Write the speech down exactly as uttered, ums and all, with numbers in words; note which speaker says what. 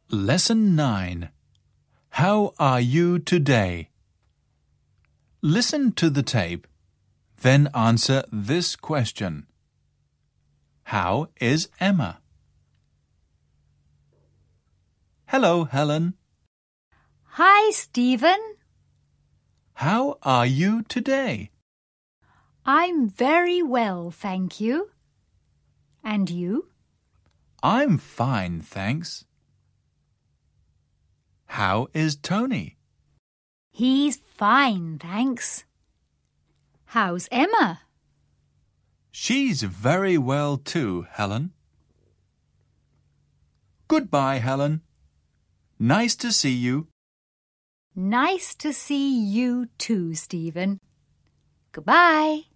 Speaker 1: Lesson nine. How are you today? Listen to the tape, then answer this question. How is Emma? Hello, Helen.
Speaker 2: Hi, Stephen.
Speaker 1: How are you today?
Speaker 2: I'm very well, thank you. And you?
Speaker 1: I'm fine, thanks. How is Tony?
Speaker 2: He's fine, thanks. How's Emma?
Speaker 1: She's very well too, Helen. Goodbye, Helen. Nice to see you.
Speaker 2: Nice to see you too, Stephen. Goodbye.